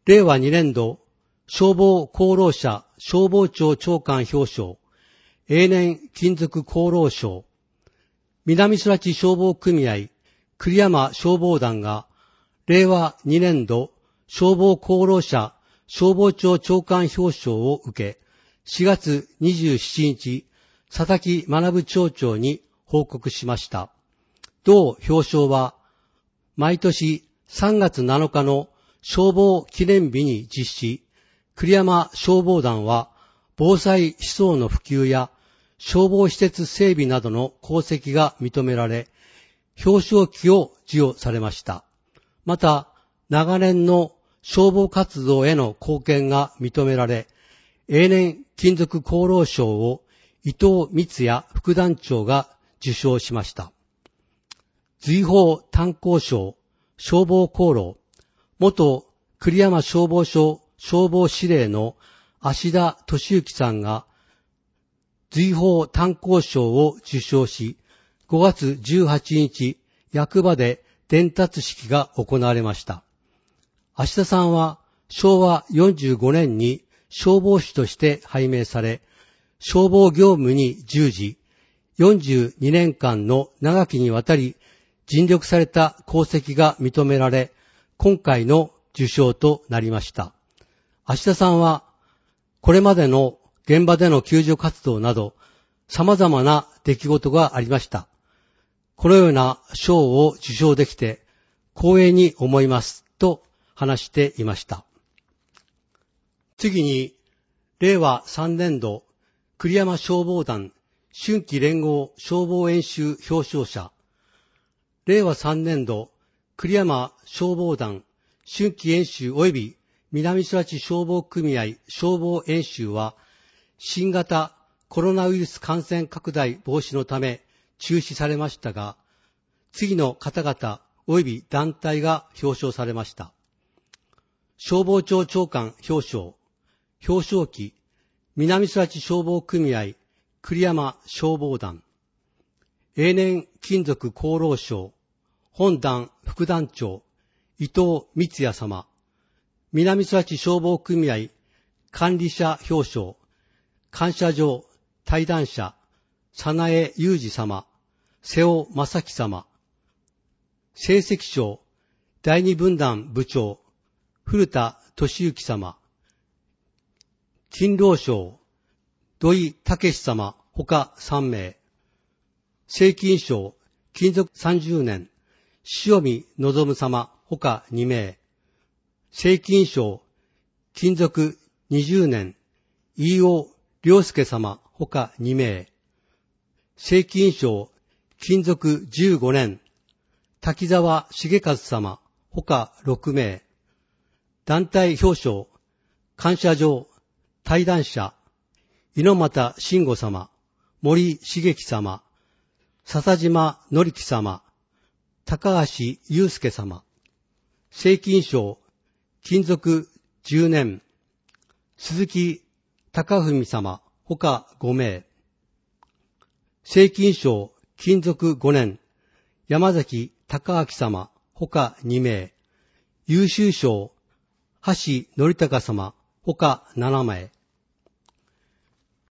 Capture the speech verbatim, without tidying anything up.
れいわにねんど消防功労者消防庁長官表彰、永年勤続功労賞、南空知消防組合栗山消防団がれいわにねんど消防功労者消防庁長官表彰を受け、しがつにじゅうしちにち、佐々木学町長に報告しました。同表彰は、毎年さんがつなのかの消防記念日に実施、栗山消防団は防災思想の普及や消防施設整備などの功績が認められ、表彰旗を授与されました。また、長年の消防活動への貢献が認められ、永年勤続功労賞を伊藤光也副団長が受賞しました。随宝炭鉱賞消防功労、元栗山消防署消防司令の芦田俊之さんが随宝炭鉱賞を受賞し、ごがつじゅうはちにち、役場で伝達式が行われました。芦田さんはしょうわよんじゅうごねんに消防士として拝命され、消防業務に従事、よんじゅうにねんかんの長きにわたり尽力された功績が認められ、今回の受賞となりました。芦田さんは、これまでの現場での救助活動など、様々な出来事がありました。このような賞を受賞できて、光栄に思います、と話していました。次に、れいわさんねんど、栗山消防団春季連合消防演習表彰者、れいわさんねんど、栗山消防団春季演習及び南空知消防組合消防演習は、新型コロナウイルス感染拡大防止のため中止されましたが、次の方々及び団体が表彰されました。消防庁長官表彰、表彰旗、南空知消防組合栗山消防団、永年勤続功労賞、本団副団長伊藤光也様、南空知消防組合管理者表彰、感謝状対談者早苗裕二様、瀬尾正樹様、成績賞第二分団部長古田俊之様、勤労賞土井武様ほかさんめい、正勤賞勤続さんじゅうねん塩見望様ほかにめい、正勤賞勤続にじゅうねん飯尾良介様ほかにめい、正勤賞勤続じゅうごねん滝沢重和様ほかろくめい、団体表彰感謝状対談者猪俣慎吾様、森茂樹様、笹島紀樹様、高橋祐介様、正勤賞勤続じゅうねん鈴木貴文様ほかごめい、正勤賞勤続ごねん山崎隆明様ほかにめい、優秀賞橋則隆様ほかななめい、